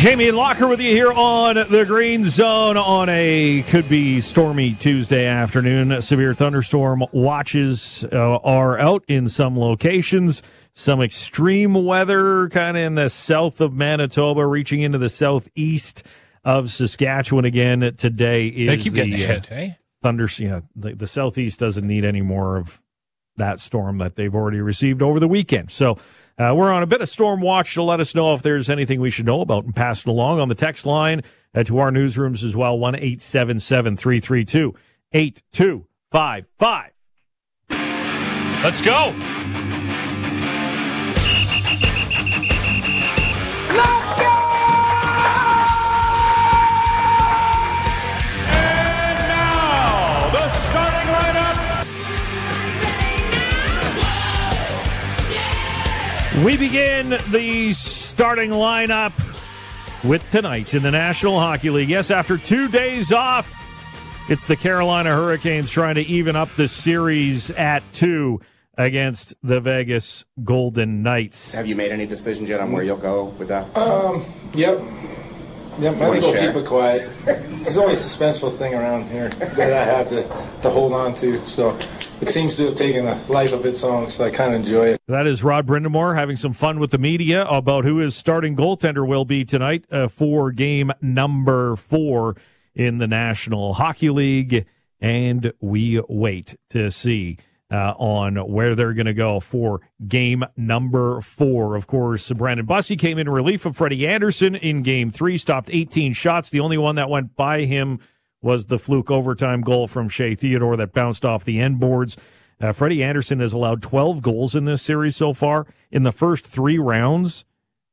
Jamie and Locker with you here on the Green Zone on a could-be stormy Tuesday afternoon. Severe thunderstorm watches are out in some locations. Some extreme weather kind of in the south of Manitoba, reaching into the southeast of Saskatchewan again. Today is they keep getting hit, eh? The southeast doesn't need any more of that storm that they've already received over the weekend. So we're on a bit of storm watch to let us know if there's anything we should know about and pass it along on the text line to our newsrooms as well, 1-877-332-8255. Let's go. We begin the starting lineup with tonight in the National Hockey League. Yes, after 2 days off, it's the Carolina Hurricanes trying to even up the series at 2 against the Vegas Golden Knights. Have you made any decisions yet on where you'll go with that? Yep, I'm going to keep it quiet. There's always a suspenseful thing around here that I have to hold on to, so it seems to have taken a life of its own, so I kind of enjoy it. That is Rod Brindamore having some fun with the media about who his starting goaltender will be tonight for game number 4 in the National Hockey League, and we wait to see on where they're going to go for game number 4. Of course, Brandon Bussey came in relief of Freddie Anderson in game 3, stopped 18 shots. The only one that went by him was the fluke overtime goal from Shea Theodore that bounced off the end boards. Freddie Anderson has allowed 12 goals in this series so far. In the first 3 rounds,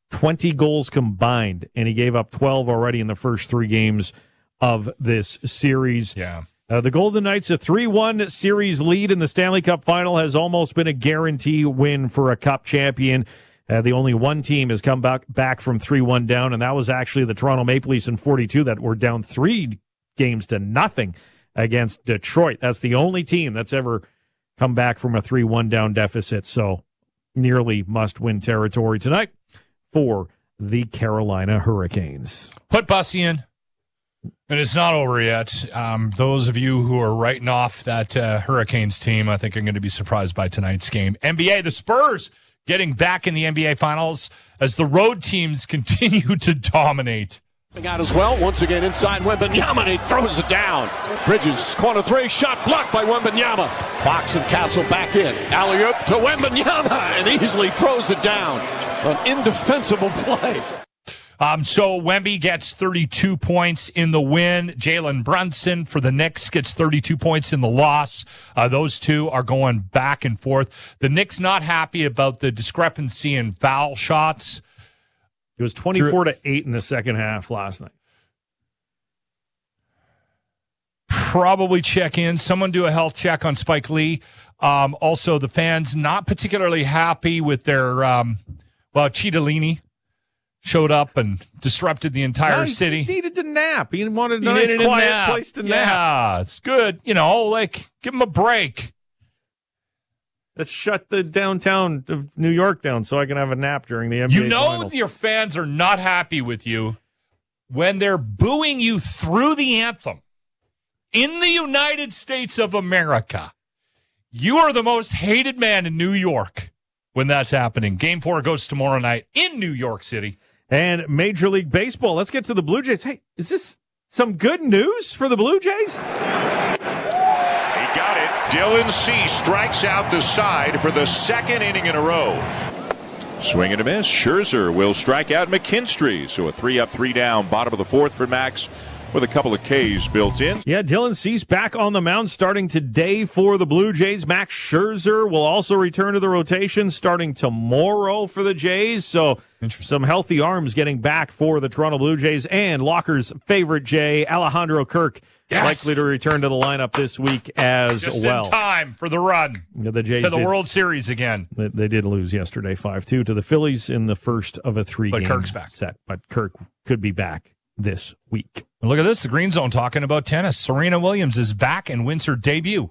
20 goals combined, and he gave up 12 already in the first 3 games of this series. Yeah. The Golden Knights, a 3-1 series lead in the Stanley Cup final, has almost been a guarantee win for a Cup champion. The only one team has come back from 3-1 down, and that was actually the Toronto Maple Leafs in 42 that were down 3 games to nothing against Detroit. That's the only team that's ever come back from a 3-1 down deficit. So nearly must-win territory tonight for the Carolina Hurricanes. Put Bussey in. And it's not over yet. Those of you who are writing off that Hurricanes team, I think are going to be surprised by tonight's game. NBA, the Spurs getting back in the NBA Finals as the road teams continue to dominate. Out as well, once again inside Wembanyama, and he throws it down. Bridges, corner 3, shot blocked by Wembanyama. Fox and Castle back in. Alley-oop to Wembanyama, and easily throws it down. An indefensible play. So Wemby gets 32 points in the win. Jalen Brunson for the Knicks gets 32 points in the loss. Those two are going back and forth. The Knicks not happy about the discrepancy in foul shots. It was 24-8 in the second half last night. Probably check in. Someone do a health check on Spike Lee. Also, the fans not particularly happy with their, Cittadini showed up and disrupted the entire city. He needed to nap. He wanted a nice, quiet place to nap. Yeah, it's good. Give him a break. Let's shut the downtown of New York down so I can have a nap during the NBA finals. Your fans are not happy with you when they're booing you through the anthem. In the United States of America, you are the most hated man in New York when that's happening. Game 4 goes tomorrow night in New York City. And Major League Baseball. Let's get to the Blue Jays. Hey, is this some good news for the Blue Jays? He got it. Dylan Cease strikes out the side for the second inning in a row. Swing and a miss. Scherzer will strike out McKinstry. So a 3-up, 3-down, bottom of the 4th for Max with a couple of Ks built in. Yeah, Dylan Cease back on the mound starting today for the Blue Jays. Max Scherzer will also return to the rotation starting tomorrow for the Jays. So some healthy arms getting back for the Toronto Blue Jays. And Locker's favorite Jay, Alejandro Kirk, likely to return to the lineup this week as well. Just in time for the run the Jays to the World Series again. They did lose yesterday 5-2 to the Phillies in the first of a 3-game Kirk's back. set. But Kirk could be back this week. Look at this, the Green Zone talking about tennis. Serena Williams is back and wins her debut.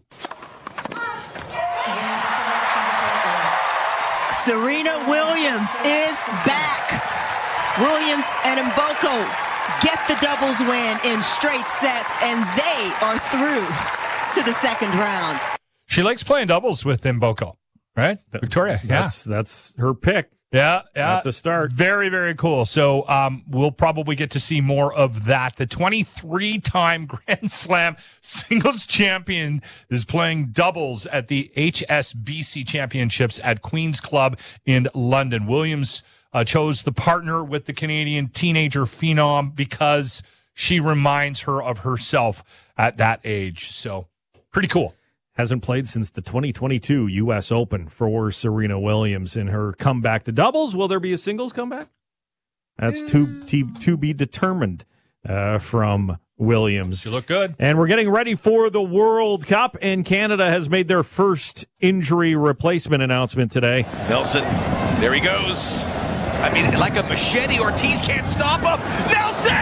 Serena Williams is back. Williams and Mboko get the doubles win in straight sets, and they are through to the second round. She likes playing doubles with Mboko, right? Victoria, That's her pick. Yeah. At the start. Very, very cool. So we'll probably get to see more of that. The 23-time Grand Slam singles champion is playing doubles at the HSBC Championships at Queen's Club in London. Williams chose the partner with the Canadian teenager phenom because she reminds her of herself at that age. So pretty cool. Hasn't played since the 2022 U.S. Open for Serena Williams in her comeback to doubles. Will there be a singles comeback? That's to be determined from Williams. You look good. And we're getting ready for the World Cup, and Canada has made their first injury replacement announcement today. Nelson, there he goes. I mean, like a machete, Ortiz can't stop him. Nelson!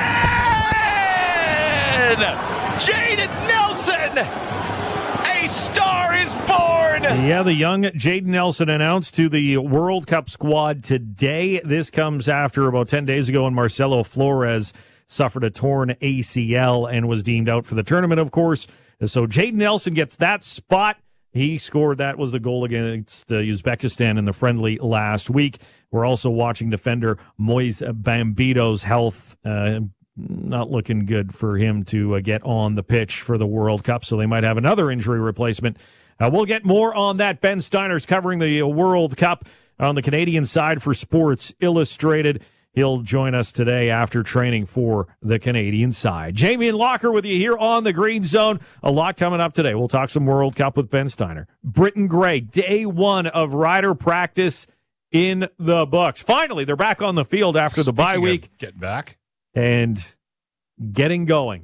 Jaden Nelson! A star is born! Yeah, the young Jaden Nelson announced to the World Cup squad today. This comes after about 10 days ago when Marcelo Flores suffered a torn ACL and was deemed out for the tournament, of course. And so Jaden Nelson gets that spot. He scored. That was the goal against Uzbekistan in the friendly last week. We're also watching defender Moise Bambito's health. Not looking good for him to get on the pitch for the World Cup, so they might have another injury replacement. We'll get more on that. Ben Steiner's covering the World Cup on the Canadian side for Sports Illustrated. He'll join us today after training for the Canadian side. Jamie and Locker with you here on the Green Zone. A lot coming up today. We'll talk some World Cup with Ben Steiner. Britton Gray, day one of rider practice in the books. Finally, they're back on the field after the bye week. Getting back. And getting going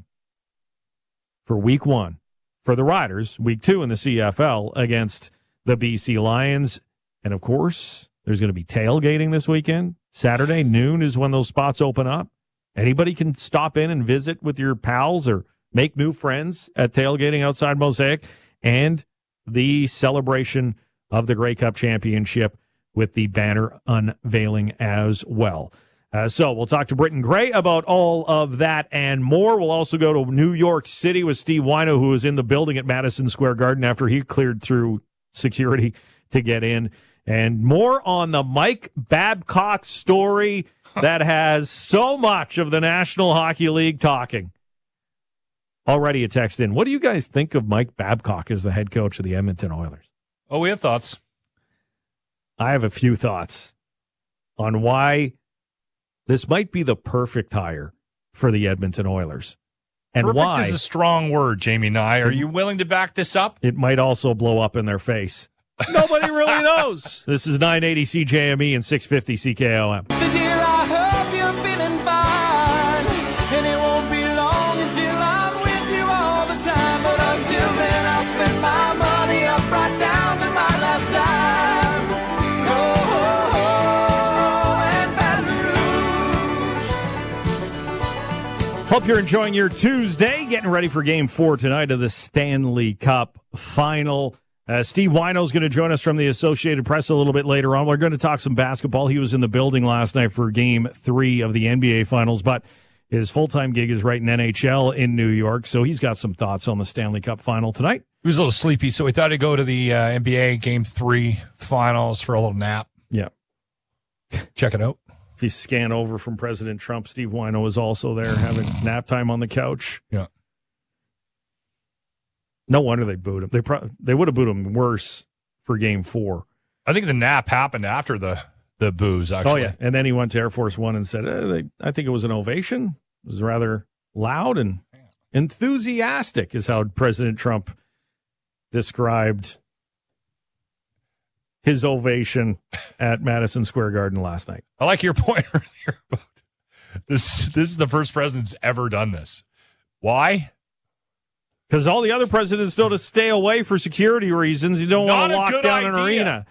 for week one for the Riders, week two in the CFL against the BC Lions. And, of course, there's going to be tailgating this weekend. Saturday noon is when those spots open up. Anybody can stop in and visit with your pals or make new friends at tailgating outside Mosaic. And the celebration of the Grey Cup Championship with the banner unveiling as well. So we'll talk to Britton Gray about all of that and more. We'll also go to New York City with Steve Wino, who was in the building at Madison Square Garden after he cleared through security to get in. And more on the Mike Babcock story that has so much of the National Hockey League talking. Already a text in. What do you guys think of Mike Babcock as the head coach of the Edmonton Oilers? Oh, we have thoughts. I have a few thoughts on why this might be the perfect hire for the Edmonton Oilers. And perfect why is a strong word, Jamie Nye. Are you willing to back this up? It might also blow up in their face. Nobody really knows. This is 980 CJME and 650 CKOM. Dear, I hope you're feeling fine. And it won't be long until I'm with you all the time. But until then, I'll spend my money up right down to my last dime. Hope you're enjoying your Tuesday, getting ready for Game 4 tonight of the Stanley Cup Final. Steve Wino's going to join us from the Associated Press a little bit later on. We're going to talk some basketball. He was in the building last night for Game 3 of the NBA Finals, but his full-time gig is right in NHL in New York, so he's got some thoughts on the Stanley Cup Final tonight. He was a little sleepy, so we thought he'd go to the NBA Game 3 Finals for a little nap. Yeah. Check it out. If you scan over from President Trump, Steve Wino was also there having nap time on the couch. Yeah. No wonder they booed him. They would have booed him worse for Game 4. I think the nap happened after the booze, actually. Oh, yeah. And then he went to Air Force One and said, I think it was an ovation. It was rather loud and enthusiastic is how President Trump described his ovation at Madison Square Garden last night. I like your point earlier about this. This is the first president's ever done this. Why? Because all the other presidents know to stay away for security reasons. You don't want to lock down an arena.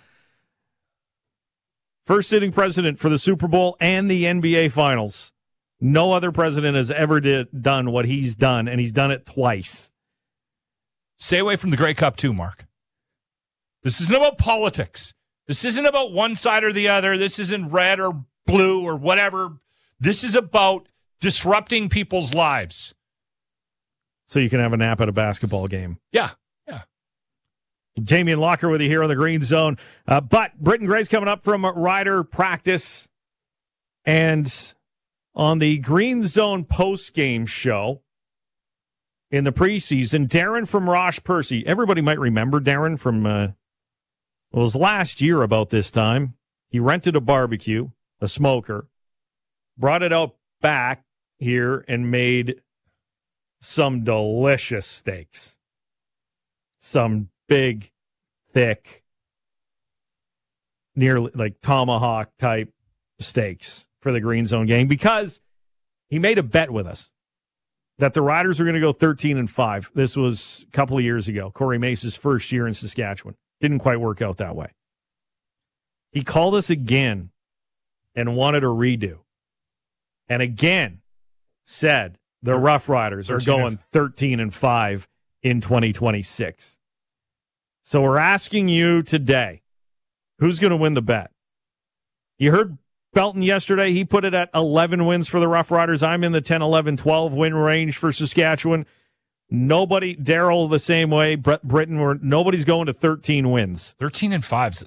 First sitting president for the Super Bowl and the NBA Finals. No other president has ever done what he's done, and he's done it twice. Stay away from the Grey Cup too, Mark. This isn't about politics. This isn't about one side or the other. This isn't red or blue or whatever This is about disrupting people's lives. So you can have a nap at a basketball game. Yeah. Jamie and Locker with you here on the Green Zone. But Britton Gray's coming up from Rider practice. And on the Green Zone post-game show in the preseason, Darren from Rosh Percy. Everybody might remember Darren from, it was last year about this time. He rented a barbecue, a smoker, brought it out back here and made some delicious steaks. Some big, thick, nearly like tomahawk type steaks for the Green Zone gang because he made a bet with us that the Riders were going to go 13-5. This was a couple of years ago, Corey Mace's first year in Saskatchewan. Didn't quite work out that way. He called us again and wanted a redo. And again said the Rough Riders are going 13-5 in 2026. So we're asking you today, who's going to win the bet? You heard Belton yesterday. He put it at 11 wins for the Rough Riders. I'm in the 10, 11, 12 win range for Saskatchewan. Nobody, Daryl the same way, Britton, nobody's going to 13 wins. 13-5.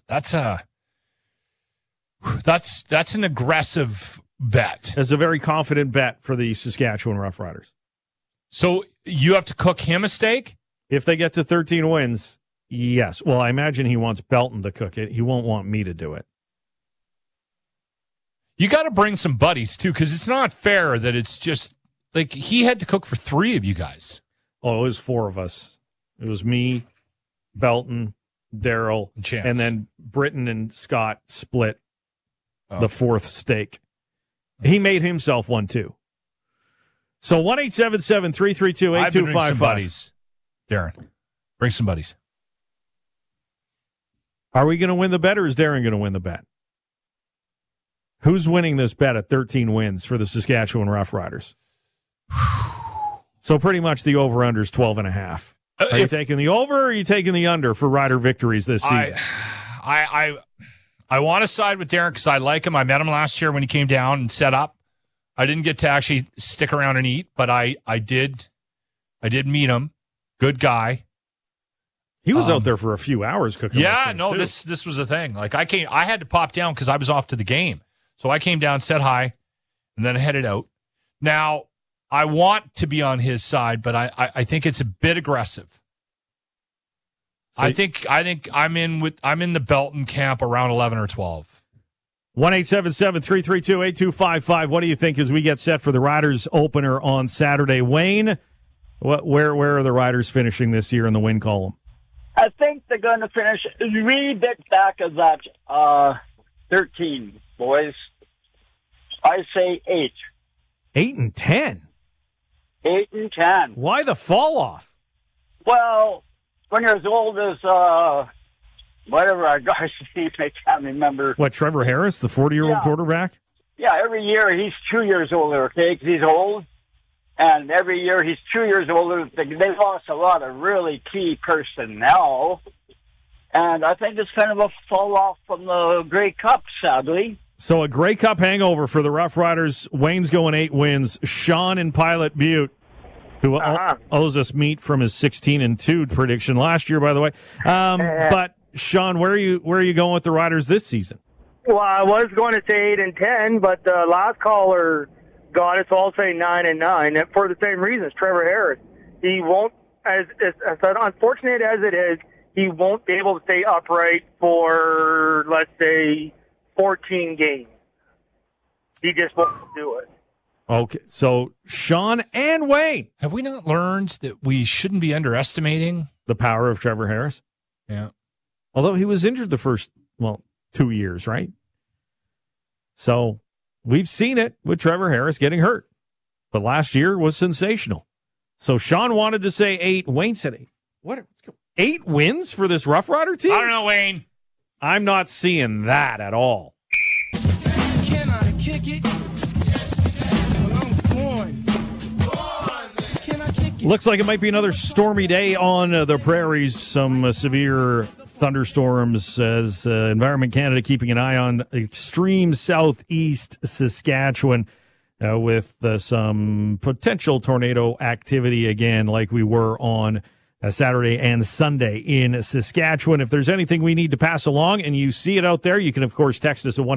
That's an aggressive bet. It's a very confident bet for the Saskatchewan Rough Riders. So you have to cook him a steak? If they get to 13 wins, yes. Well, I imagine he wants Belton to cook it. He won't want me to do it. You got to bring some buddies, too, because it's not fair that it's just, like, he had to cook for 3 of you guys. Oh, it was 4 of us. It was me, Belton, Daryl, and then Britton and Scott split the 4th steak. He made himself one, too. So 1-877-332-8255. I've been bringing some buddies, Darren. Bring some buddies. Are we going to win the bet, or is Darren going to win the bet? Who's winning this bet at 13 wins for the Saskatchewan Rough Riders? So pretty much the over-under is 12.5. Are you taking the over, or are you taking the under for Rider victories this season? I want to side with Darren because I like him. I met him last year when he came down and set up. I didn't get to actually stick around and eat, but I did meet him. Good guy. He was out there for a few hours cooking. Yeah, no, too. This was a thing. Like I had to pop down because I was off to the game. So I came down, said hi, and then headed out. Now, I want to be on his side, but I think it's a bit aggressive. So I think I'm in the Belton camp around 11 or 12. 1-877-332-8255. What do you think as we get set for the Riders opener on Saturday? Wayne, where are the Riders finishing this year in the win column? I think they're going to finish really bit back of that 13, boys. I say 8. 8-10? 8-10. Why the fall off? Well, when you're as old as whatever our guy's name, I can't remember. What, Trevor Harris, the 40-year-old quarterback? Yeah, every year he's 2 years older, okay, because he's old. And every year he's 2 years older. They lost a lot of really key personnel. And I think it's kind of a fall off from the Grey Cup, sadly. So a Grey Cup hangover for the Rough Riders. Wayne's going 8 wins. Sean in Pilot Butte, who owes us meat from his 16-2 prediction last year, by the way. But Sean, where are you going with the Riders this season? Well, I was going to say 8-10, but the last caller got it, so I'll say 9-9. And for the same reasons, Trevor Harris, he won't, as unfortunate as it is, he won't be able to stay upright for, let's say, 14 games. He just won't do it. Okay, so Sean and Wayne. Have we not learned that we shouldn't be underestimating the power of Trevor Harris? Yeah. Although he was injured the first, 2 years, right? So we've seen it with Trevor Harris getting hurt. But last year was sensational. So Sean wanted to say 8. Wayne said 8. What? 8 wins for this Rough Rider team? I don't know, Wayne. I'm not seeing that at all. Can I kick it? Looks like it might be another stormy day on the prairies. Some severe thunderstorms as Environment Canada keeping an eye on extreme southeast Saskatchewan. with some potential tornado activity again, like we were on Saturday and Sunday in Saskatchewan. If there's anything we need to pass along and you see it out there, you can, of course, text us at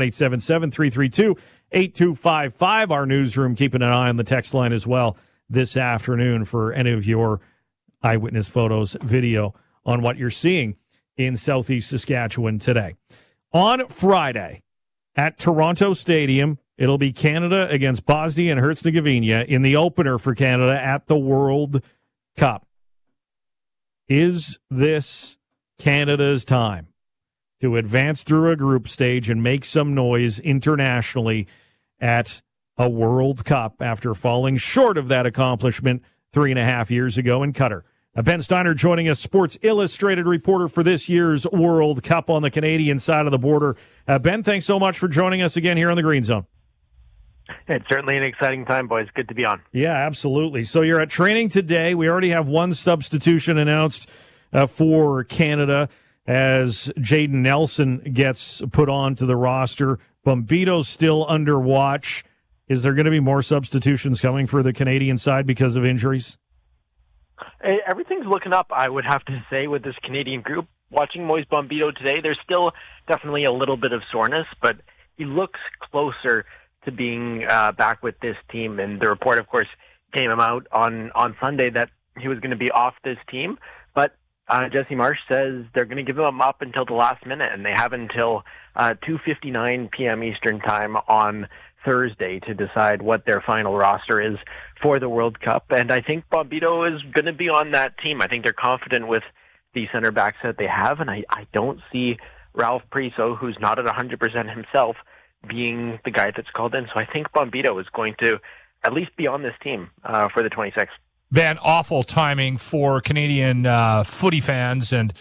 1-877-332-8255. Our newsroom keeping an eye on the text line as well this afternoon for any of your eyewitness photos, video on what you're seeing in Southeast Saskatchewan today. On Friday at Toronto Stadium, it'll be Canada against Bosnia and Herzegovina in the opener for Canada at the World Cup. Is this Canada's time to advance through a group stage and make some noise internationally at a World Cup after falling short of that accomplishment 3.5 years ago in Qatar? Ben Steiner joining us, Sports Illustrated reporter for this year's World Cup on the Canadian side of the border. Ben, thanks so much for joining us again here on the Green Zone. It's certainly an exciting time, boys. Good to be on. Yeah, absolutely. So you're at training today. We already have one substitution announced for Canada as Jaden Nelson gets put onto the roster. Bombito's still under watch. Is there going to be more substitutions coming for the Canadian side because of injuries? Everything's looking up, I would have to say, with this Canadian group. Watching Moise Bombito today, there's still definitely a little bit of soreness, but he looks closer to being back with this team. And the report, of course, came out on Sunday that he was going to be off this team. But Jesse Marsh says they're going to give him up until the last minute, and they have until 2:59 p.m. Eastern time on Thursday to decide what their final roster is for the World Cup. And I think Bombito is going to be on that team. I think they're confident with the center backs that they have, and I don't see Ralph Priso, who's not at 100% himself, being the guy that's called in. So I think Bombito is going to at least be on this team for the 26th. Ben, awful timing for Canadian footy fans, and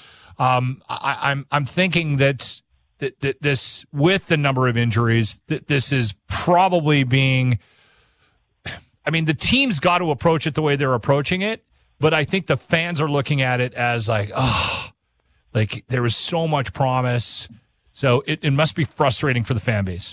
I'm thinking that this, with the number of injuries, that this is probably being. I mean, the team's got to approach it the way they're approaching it, but I think the fans are looking at it as like there was so much promise. So it must be frustrating for the fan base.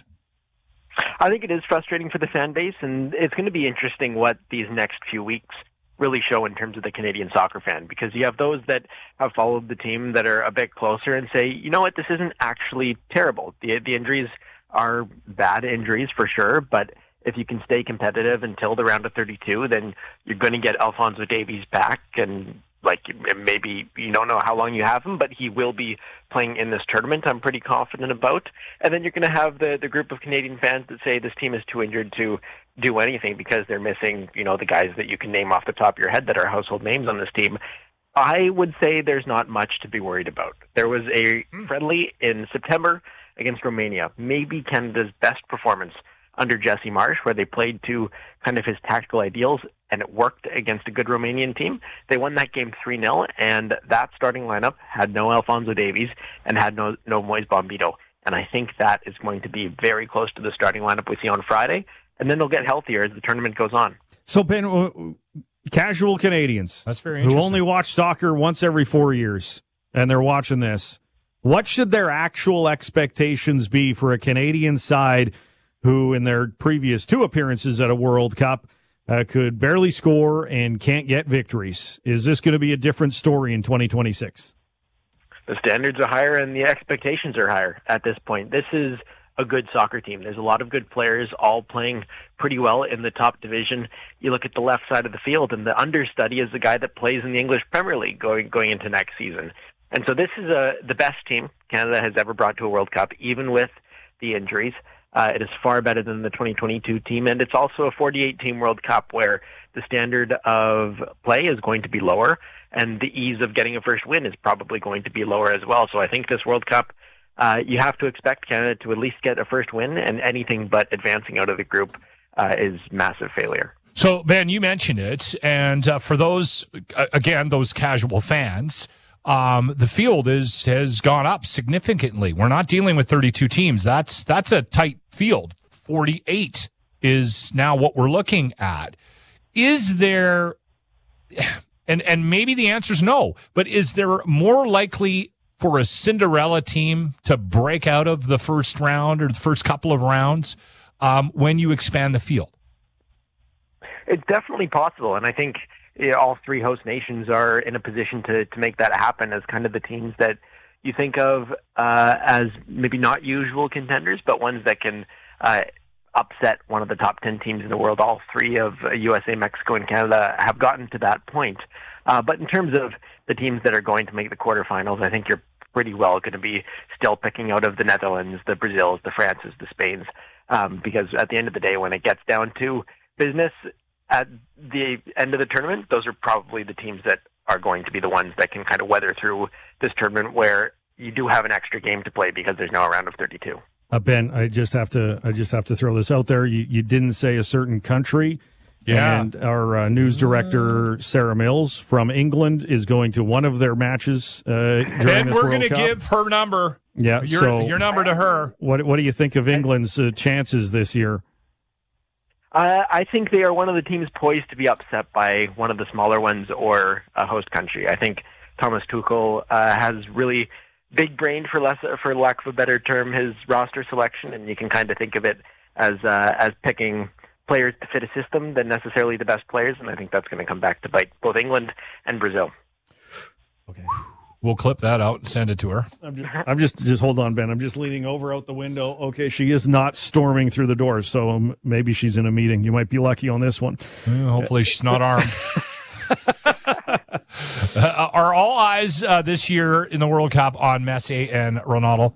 I think it is frustrating for the fan base, and it's going to be interesting what these next few weeks really show in terms of the Canadian soccer fan, because you have those that have followed the team that are a bit closer and say, you know what, this isn't actually terrible. The injuries are bad injuries for sure, but if you can stay competitive until the round of 32, then you're going to get Alphonso Davies back, and maybe you don't know how long you have him, but he will be playing in this tournament, I'm pretty confident about. And then you're going to have the group of Canadian fans that say this team is too injured to do anything because they're missing, the guys that you can name off the top of your head that are household names on this team. I would say there's not much to be worried about. There was a friendly in September against Romania, maybe Canada's best performance under Jesse Marsh, where they played to kind of his tactical ideals, and it worked against a good Romanian team. They won that game 3-0, and that starting lineup had no Alphonso Davies and had no Moise Bombito. And I think that is going to be very close to the starting lineup we see on Friday, and then they'll get healthier as the tournament goes on. So, Ben, casual Canadians That's very interesting. who only watch soccer once every 4 years, and they're watching this, what should their actual expectations be for a Canadian side who in their previous 2 appearances at a World Cup could barely score and can't get victories? Is this going to be a different story in 2026? The standards are higher and the expectations are higher at this point. This is a good soccer team. There's a lot of good players all playing pretty well in the top division. You look at the left side of the field, and the understudy is the guy that plays in the English Premier League going into next season. And so this is the best team Canada has ever brought to a World Cup, even with the injuries. It is far better than the 2022 team, and it's also a 48-team World Cup where the standard of play is going to be lower, and the ease of getting a first win is probably going to be lower as well. So I think this World Cup, you have to expect Canada to at least get a first win, and anything but advancing out of the group is massive failure. So, Ben, you mentioned it, and for those, again, those casual fans, the field has gone up significantly. We're not dealing with 32 teams. That's a tight field. 48 is now what we're looking at. Is there, and maybe the answer is no, but is there more likely for a Cinderella team to break out of the first round or the first couple of rounds when you expand the field? It's definitely possible, and I think all three host nations are in a position to make that happen as kind of the teams that you think of as maybe not usual contenders, but ones that can upset one of the top 10 teams in the world. All three of USA, Mexico, and Canada have gotten to that point. But in terms of the teams that are going to make the quarterfinals, I think you're pretty well going to be still picking out of the Netherlands, the Brazils, the Frances, the Spains, because at the end of the day, when it gets down to business at the end of the tournament, those are probably the teams that are going to be the ones that can kind of weather through this tournament where you do have an extra game to play because there's now a round of 32. Ben, I just have to throw this out there. You didn't say a certain country. Yeah. And our news director, Sarah Mills from England, is going to one of their matches during and this we're World going to Cup. give her number. Yeah, your number to her. What do you think of England's chances this year? I think they are one of the teams poised to be upset by one of the smaller ones or a host country. I think Thomas Tuchel has really big-brained, for lack of a better term, his roster selection, and you can kind of think of it as picking players to fit a system than necessarily the best players, and I think that's going to come back to bite both England and Brazil. Okay. We'll clip that out and send it to her. I'm just hold on, Ben. I'm just leaning over out the window. Okay, she is not storming through the door, so maybe she's in a meeting. You might be lucky on this one. Hopefully she's not armed. Are all eyes this year in the World Cup on Messi and Ronaldo?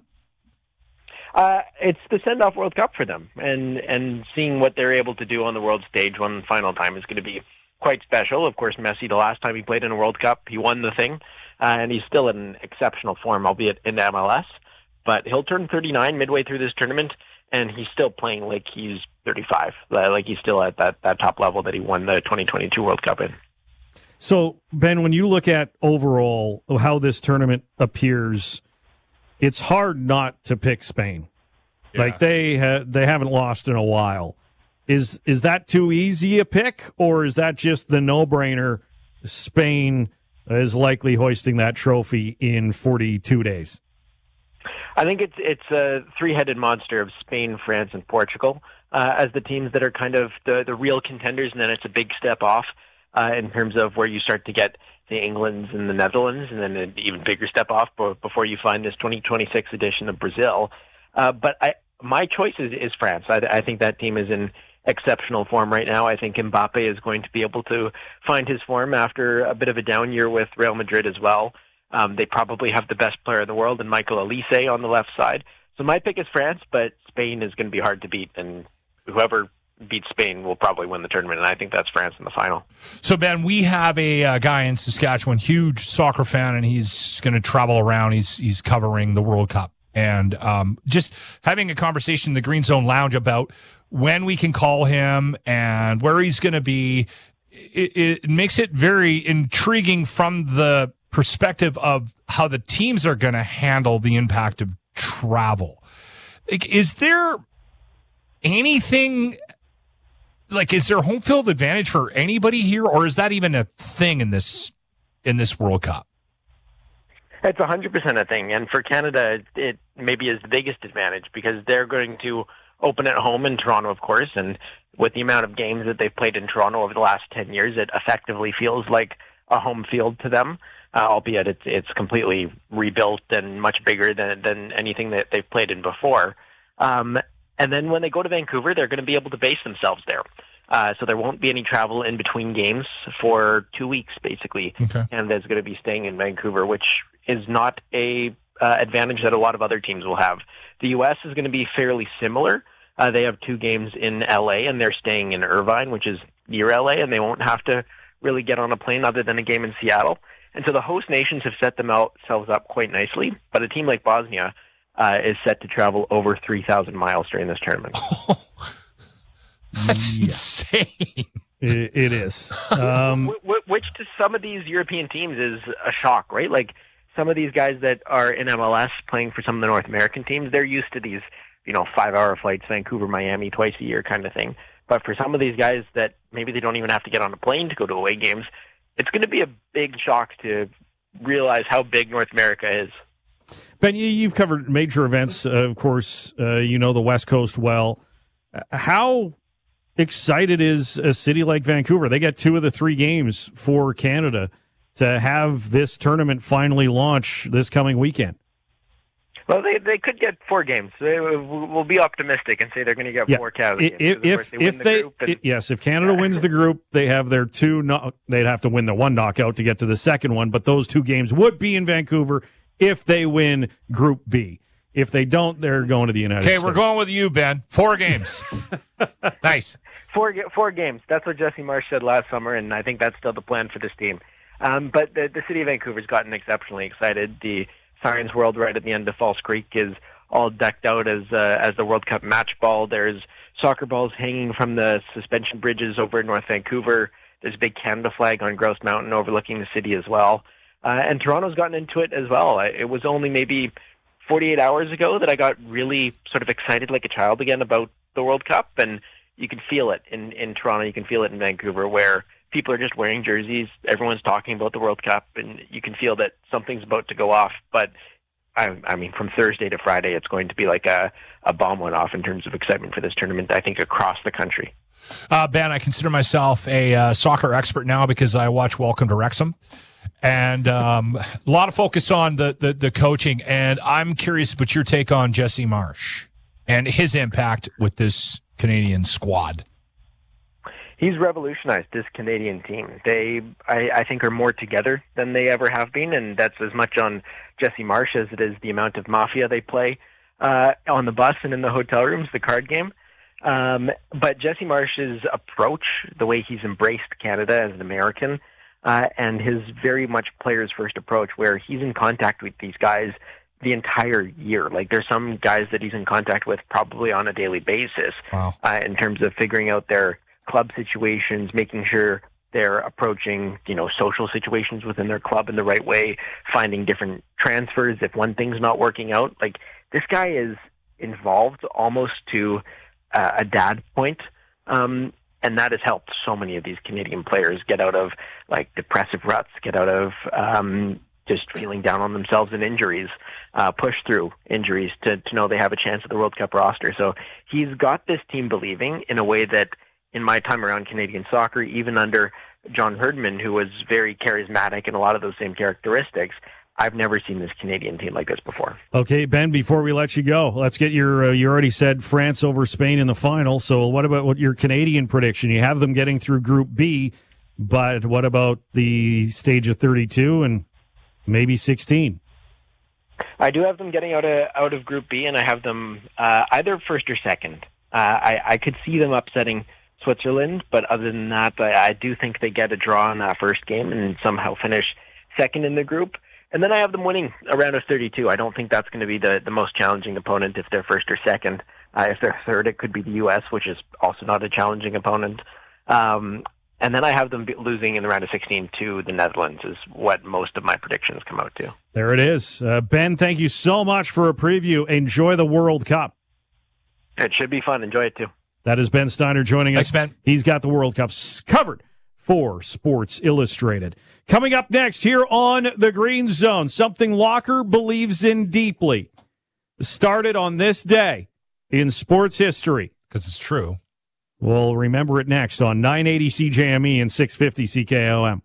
It's the send-off World Cup for them, and seeing what they're able to do on the world stage one final time is going to be quite special. Of course, Messi, the last time he played in a World Cup, he won the thing, and he's still in exceptional form, albeit in MLS. But he'll turn 39 midway through this tournament, and he's still playing like he's 35, like he's still at that top level that he won the 2022 World Cup in. So, Ben, when you look at overall how this tournament appears, it's hard not to pick Spain. Yeah. Like they haven't lost in a while. Is that too easy a pick, or is that just the no-brainer? Spain is likely hoisting that trophy in 42 days. I think it's a three-headed monster of Spain, France, and Portugal as the teams that are kind of the real contenders, and then it's a big step off in terms of where you start to get the Englands and the Netherlands, and then an even bigger step off before you find this 2026 edition of Brazil. But my choice is France. I think that team is in exceptional form right now. I think Mbappe is going to be able to find his form after a bit of a down year with Real Madrid as well. They probably have the best player in the world in Michael Olise on the left side. So my pick is France, but Spain is going to be hard to beat, and whoever beats Spain will probably win the tournament, and I think that's France in the final. So, Ben, we have a guy in Saskatchewan, huge soccer fan, and he's going to travel around. He's covering the World Cup. And just having a conversation in the Green Zone Lounge about when we can call him and where he's going to be, it makes it very intriguing from the perspective of how the teams are going to handle the impact of travel. Is there anything... is there home field advantage for anybody here, or is that even a thing in this World Cup? It's 100% a thing, and for Canada, it maybe is the biggest advantage because they're going to open at home in Toronto, of course, and with the amount of games that they've played in Toronto over the last 10 years, it effectively feels like a home field to them, albeit it's completely rebuilt and much bigger than anything that they've played in before. And then when they go to Vancouver, they're going to be able to base themselves there. So there won't be any travel in between games for 2 weeks, basically. Okay. Canada's going to be staying in Vancouver, which is not a advantage that a lot of other teams will have. The U.S. is going to be fairly similar. They have 2 games in L.A., and they're staying in Irvine, which is near L.A., and they won't have to really get on a plane other than a game in Seattle. And so the host nations have set themselves up quite nicely, but a team like Bosnia is set to travel over 3,000 miles during this tournament. That's insane. It is. Which to some of these European teams is a shock, right? Like some of these guys that are in MLS playing for some of the North American teams, they're used to these, 5-hour flights, Vancouver, Miami, twice a year kind of thing. But for some of these guys that maybe they don't even have to get on a plane to go to away games, it's going to be a big shock to realize how big North America is. Ben, you've covered major events, of course. The West Coast well. How excited is a city like Vancouver? They got 2 of the 3 games for Canada to have this tournament finally launch this coming weekend. Well, they could get 4 games. We'll be optimistic and say they're going to get 4 Canada games. If Canada wins the group, they have their 2. They'd have to win the 1 knockout to get to the second one. But those 2 games would be in Vancouver if they win Group B. If they don't, they're going to the United States. Okay, we're going with you, Ben. 4 games. Nice. 4 games. That's what Jesse Marsh said last summer, and I think that's still the plan for this team. But the city of Vancouver's gotten exceptionally excited. The Science World right at the end of False Creek is all decked out as the World Cup match ball. There's soccer balls hanging from the suspension bridges over in North Vancouver. There's a big Canada flag on Grouse Mountain overlooking the city as well. And Toronto's gotten into it as well. It was only maybe 48 hours ago that I got really sort of excited like a child again about the World Cup, and you can feel it in Toronto. You can feel it in Vancouver, where people are just wearing jerseys. Everyone's talking about the World Cup, and you can feel that something's about to go off. But I mean, from Thursday to Friday, it's going to be like a bomb went off in terms of excitement for this tournament, I think, across the country. Ben, I consider myself a soccer expert now because I watch Welcome to Wrexham. And a lot of focus on the coaching. And I'm curious about your take on Jesse Marsh and his impact with this Canadian squad. He's revolutionized this Canadian team. They, I think, are more together than they ever have been, and that's as much on Jesse Marsh as it is the amount of mafia they play on the bus and in the hotel rooms, the card game. But Jesse Marsh's approach, the way he's embraced Canada as an American, and his very much players first approach, where he's in contact with these guys the entire year. Like, there's some guys that he's in contact with probably on a daily basis. Wow. In terms of figuring out their club situations, making sure they're approaching, social situations within their club in the right way, finding different transfers if one thing's not working out. Like, this guy is involved almost to a dad point. And that has helped so many of these Canadian players get out of like depressive ruts, get out of just feeling down on themselves in injuries, push through injuries to know they have a chance at the World Cup roster. So he's got this team believing in a way that, in my time around Canadian soccer, even under John Herdman, who was very charismatic and a lot of those same characteristics, I've never seen this Canadian team like this before. Okay, Ben, before we let you go, let's get your, you already said France over Spain in the final, so what about your Canadian prediction? You have them getting through Group B, but what about the stage of 32 and maybe 16? I do have them getting out of Group B, and I have them either first or second. I could see them upsetting Switzerland, but other than that, I do think they get a draw in that first game and somehow finish second in the group. And then I have them winning a round of 32. I don't think that's going to be the most challenging opponent if they're first or second. If they're third, it could be the U.S., which is also not a challenging opponent. And then I have them losing in the round of 16 to the Netherlands is what most of my predictions come out to. There it is. Ben, thank you so much for a preview. Enjoy the World Cup. It should be fun. Enjoy it, too. That is Ben Steiner joining us. Thanks, Ben. He's got the World Cup covered for Sports Illustrated. Coming up next here on the Green Zone, something Locker believes in deeply. Started on this day in sports history. Because it's true. We'll remember it next on 980 CJME and 650 CKOM.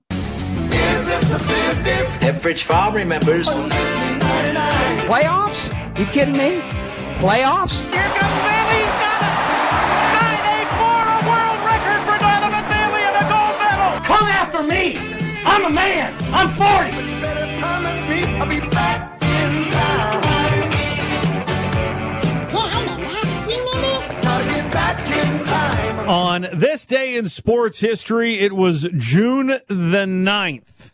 Ephrich Farm remembers. Playoffs? You kidding me? Playoffs? Here comes Bailey. He's got it. 984, a world record for Donovan Bailey and a gold medal. Come after me. I'm a man. I'm 40. But you better promise me I'll be back in time. Gotta get back in time. On this day in sports history, it was June the 9th,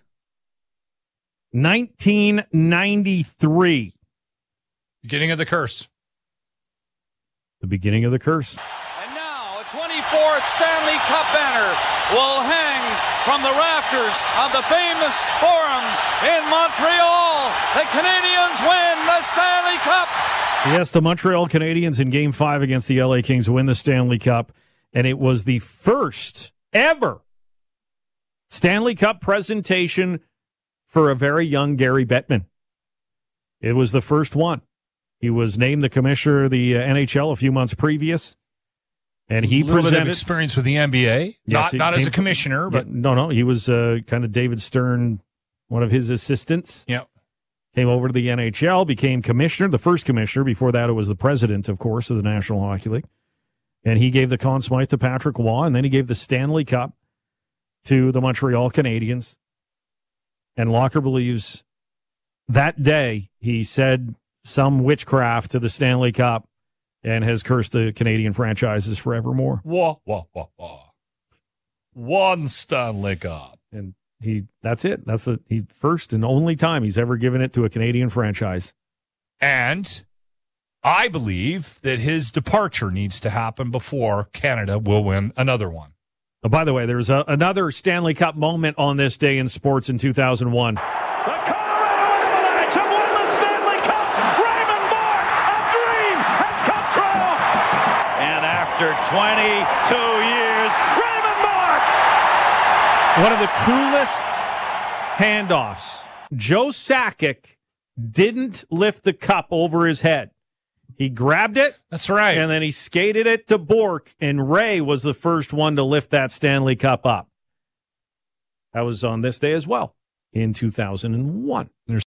1993. Beginning of the curse. The beginning of the curse. And now a 24th Stanley Cup banner will hang from the rafters of the famous Forum in Montreal. The Canadiens win the Stanley Cup. Yes, the Montreal Canadiens in Game 5 against the LA Kings win the Stanley Cup, and it was the first ever Stanley Cup presentation for a very young Gary Bettman. It was the first one. He was named the commissioner of the NHL a few months previous, And he little bit of presented experience with the NBA, Yes, not as a came commissioner, but no, he was kind of David Stern, one of his assistants. Yeah. Came over to the NHL, became commissioner, the first commissioner. Before that, it was the president, of course, of the National Hockey League. And he gave the Conn Smythe to Patrick Roy, and then he gave the Stanley Cup to the Montreal Canadiens. And Locker believes that day he said some witchcraft to the Stanley Cup and has cursed the Canadian franchises forevermore. Wah, wah, wah, wah. One Stanley Cup. And that's it. That's the first and only time he's ever given it to a Canadian franchise. And I believe that his departure needs to happen before Canada will win another one. Oh, by the way, there's another Stanley Cup moment on this day in sports in 2001. The Colorado Avalanche have won the Stanley Cup. Raymond Bourque, a dream has come true. And after 22 years, Raymond Bourque. One of the cruelest handoffs. Joe Sakic didn't lift the cup over his head. He grabbed it. That's right. And then he skated it to Bourque, and Ray was the first one to lift that Stanley Cup up. That was on this day as well in 2001.